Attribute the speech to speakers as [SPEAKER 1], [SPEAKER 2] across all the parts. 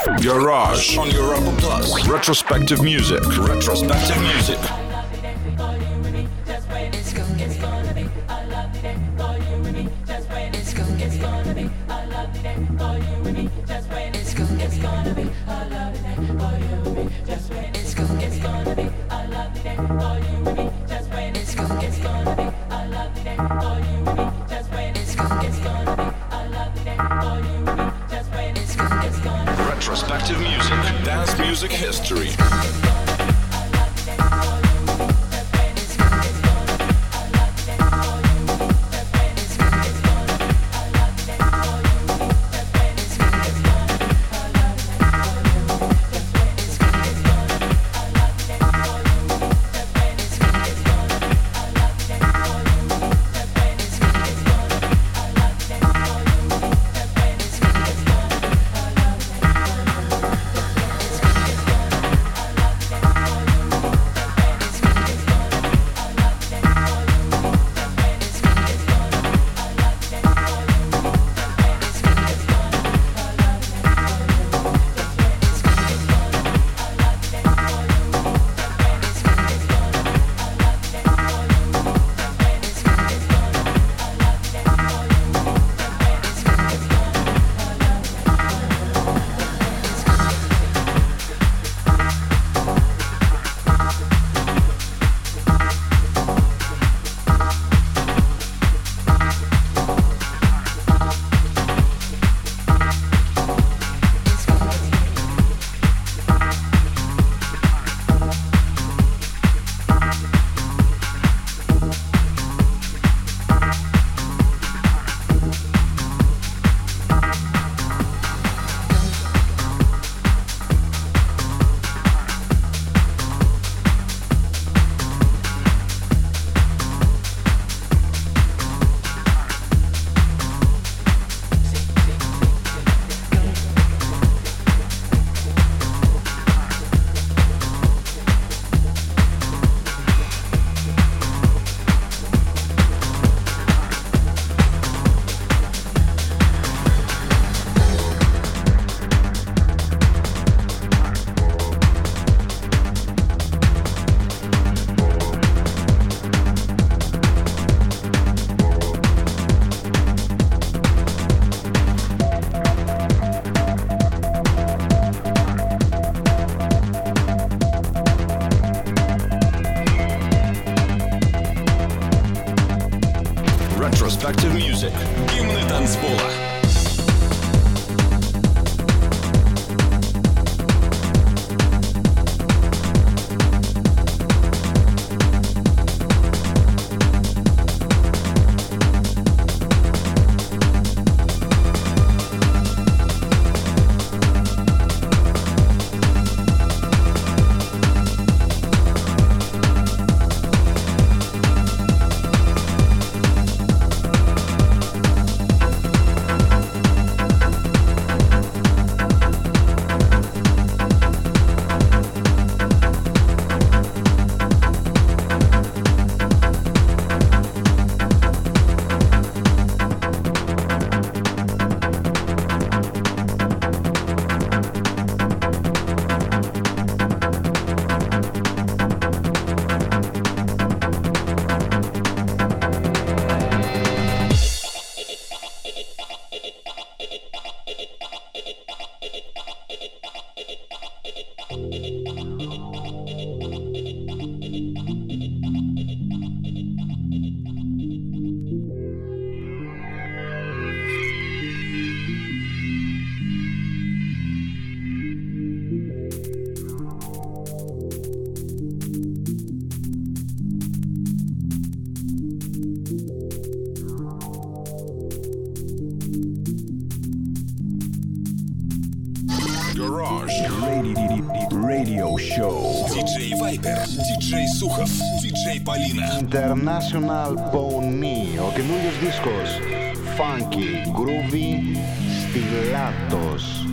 [SPEAKER 1] Garage on Europa Plus. Retrospective music. Retrospective music. Retrospective music. Dance music history. Retrospective music. Гимны танцпола. Garage Radio Show. DJ Viper, DJ Сухов, DJ Полина.
[SPEAKER 2] International Pony, ο καινούριος δίσκος. Funky, groovy, στιλάτος.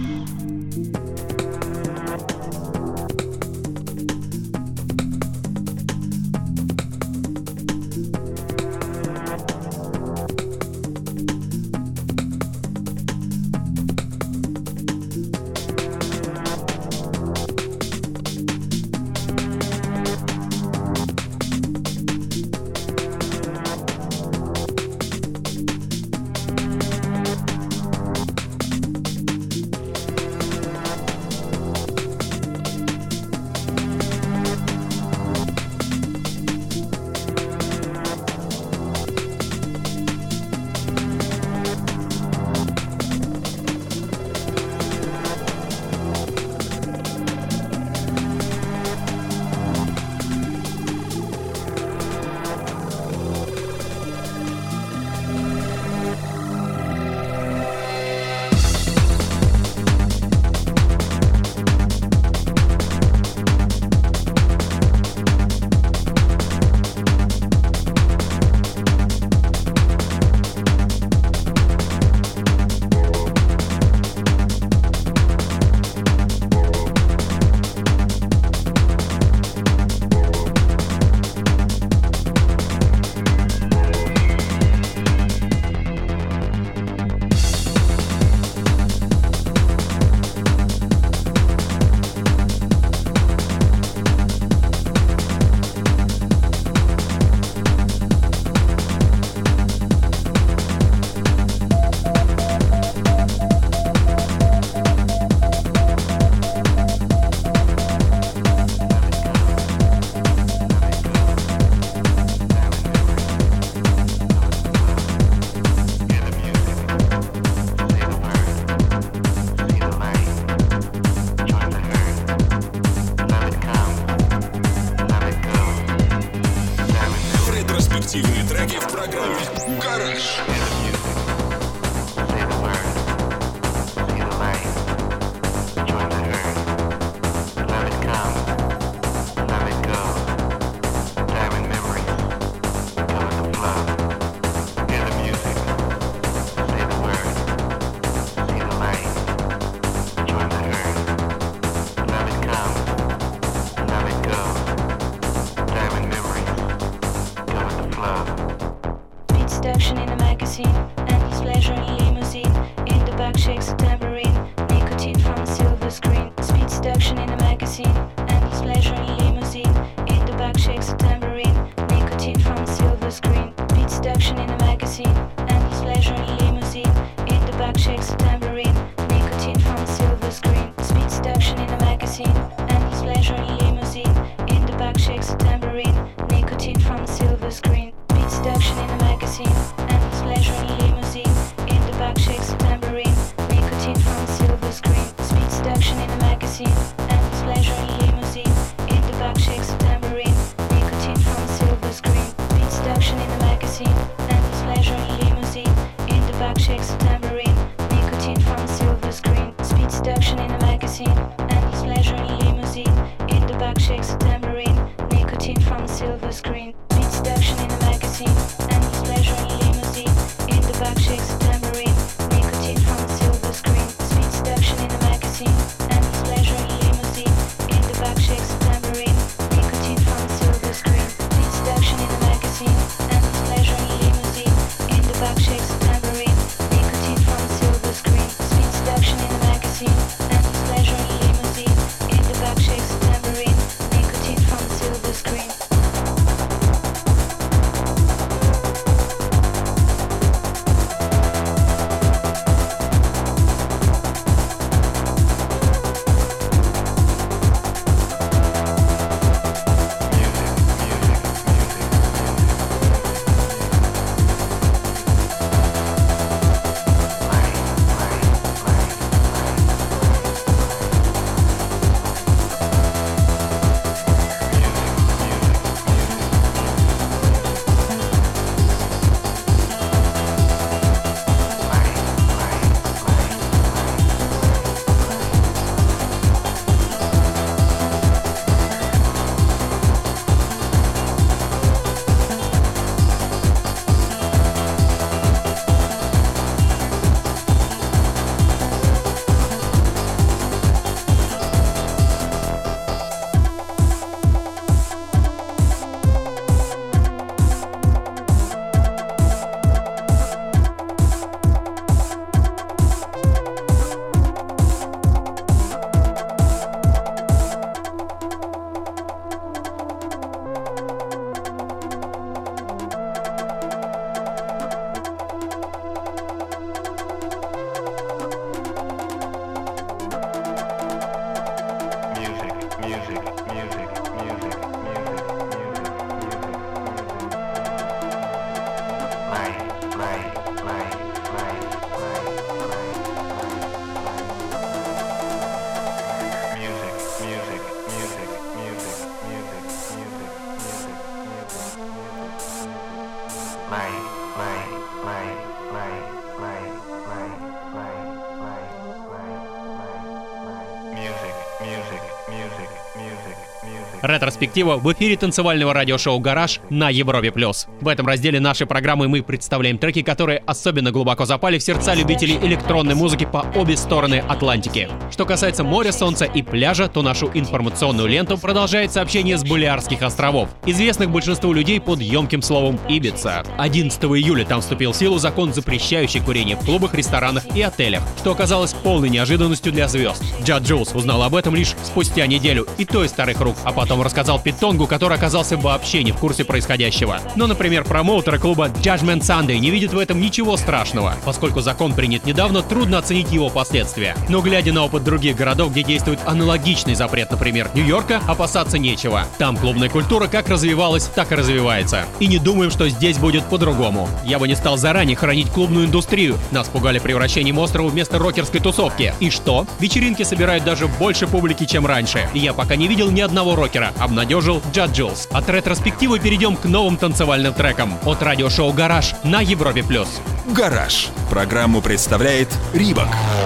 [SPEAKER 3] Ретроспектива в эфире танцевального радиошоу «Гараж» на Европе+. В этом разделе нашей программы мы представляем треки, которые особенно глубоко запали в сердца любителей электронной музыки по обе стороны Атлантики. Что касается моря, солнца и пляжа, то нашу информационную ленту продолжает сообщение с Балеарских островов, известных большинству людей под емким словом «Ибица». 11 июля там вступил в силу закон, запрещающий курение в клубах, ресторанах и отелях, что оказалось полной неожиданностью для звезд. Джад Джулс узнал об этом лишь спустя неделю, и то из старых рук, а потом рассказал Питонгу, который оказался вообще не в курсе происходящего. Но, например, промоутеры клуба Judgment Sunday не видят в этом ничего страшного. Поскольку закон принят недавно, трудно оценить его последствия. Но глядя на опыт других городов, где действует аналогичный запрет, например, Нью-Йорка, опасаться нечего. Там клубная культура как развивалась, так и развивается. И не думаем, что здесь будет по-другому. Я бы не стал заранее хранить клубную индустрию. Нас пугали превращением острова вместо рокерской тусовки. И что? Вечеринки собирают даже больше публики, чем раньше. И я пока не видел ни одного рокера, обнадежил Джад Джулс. От ретроспективы перейдем к новым танцевальным трекам. От радиошоу «Гараж» на Европе+.
[SPEAKER 1] «Гараж». Программу представляет Рибок.